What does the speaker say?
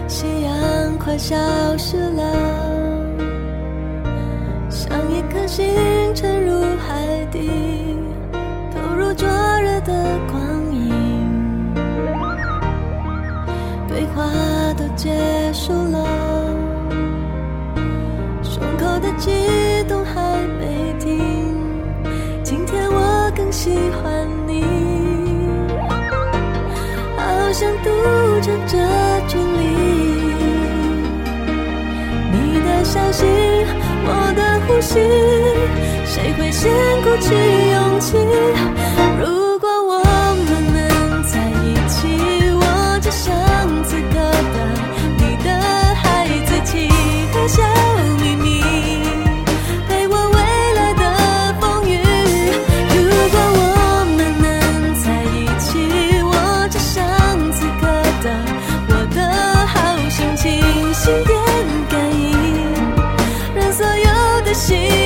夕阳快消失了，像一颗星沉入海底，投入灼热的光影。对话都结束了，胸口的悸动还没停，今天我更喜欢你，好像赌着这距离。你的消息，我的呼吸，谁会先鼓起勇气？如果我们能在一起，我只想此刻的你的孩子气和小秘密，陪我未来的风雨。如果我们能在一起，我只想此刻的我的好心情，心电感应，让所有的心